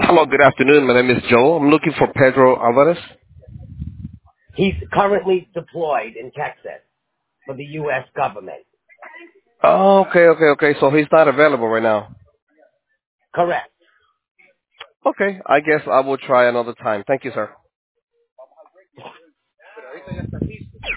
Hello, good afternoon. My name is Joe. I'm looking for Pedro Alvarez. He's currently deployed in Texas for the U.S. government. Oh, okay. So he's not available right now. Correct. Okay, I guess I will try another time. Thank you, sir.